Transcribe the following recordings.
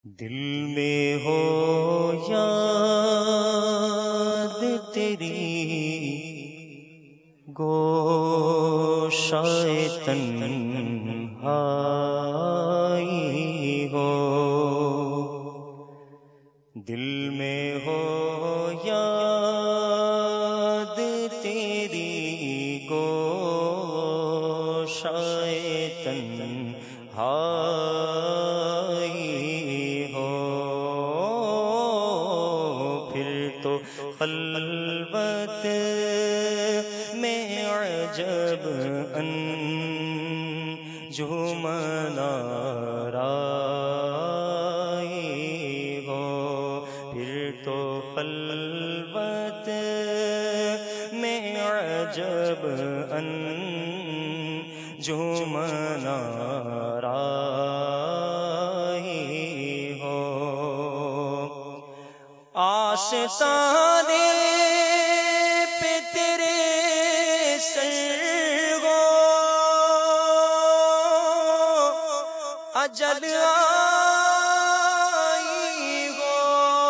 دل میں ہو یاد تیری گوشائے تنہائی ہو، دل میں ہو یاد تیری گوشائے تنہائی ہو، پھر تو خلوت میں عجب انجمن آرائی ہو، پھر تو خلوت میں عجب انجمن آرائی ہو، آستانے پہ تیرے سر ہو اجل آئی ہو،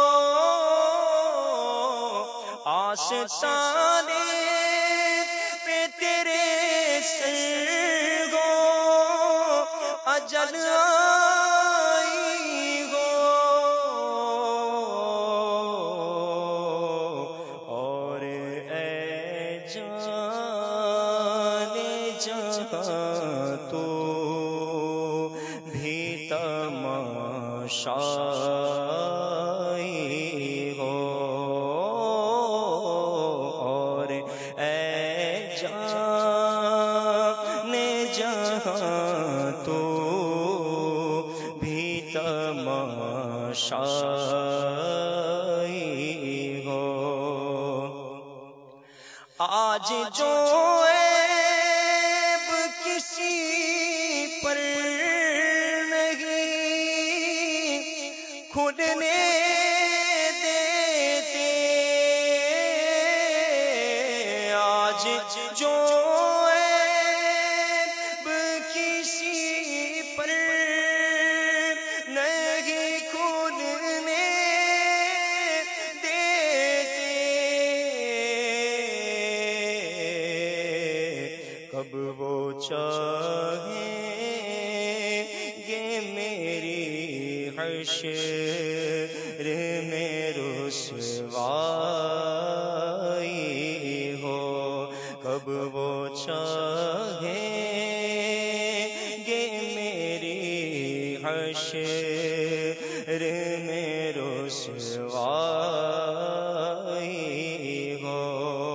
آستانے پہ تیرے سر ہو اجل آئی ہو، اور اے جان جہاں تو بھی تماشائی ہو، اور اے جان جہاں تو بھی تماشائی ہو، آج جو عیب کسی پر نہیں کھلنے دیتے، آج جو عیب کسی پر نہیں کھلنے کب وہ چاہیں گے میری حشر میں رسوائی ہو، کب وہ چاہیں گے میری حشر میں رسوائی ہو،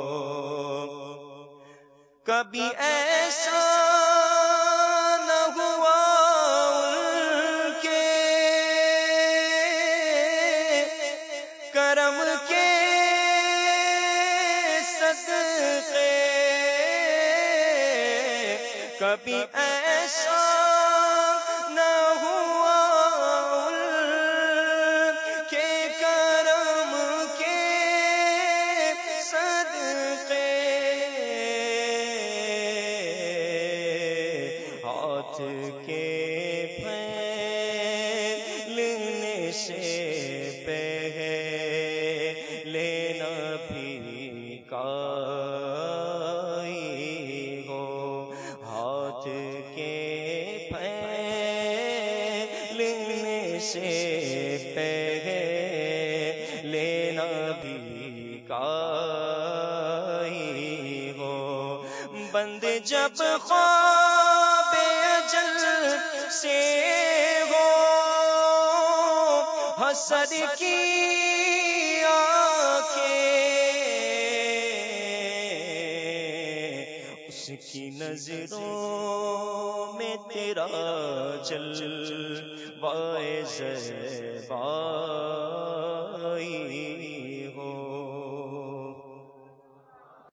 کبھی ایسا نہ ہوا ان کے کرم کے صدقے، کبھی ایسا نہ ہوا ان کے کرم کے صدقے، ہاتھ کے پھیلنے سے پہلے نبی کائی ہو، ہاتھ کے پھیلنے سے پہلے نبی کائی ہو، بند جب خواب اجل سے ہو حسد کی آنکھیں، اس کی نظروں میں تیرا جلوہ زیبائی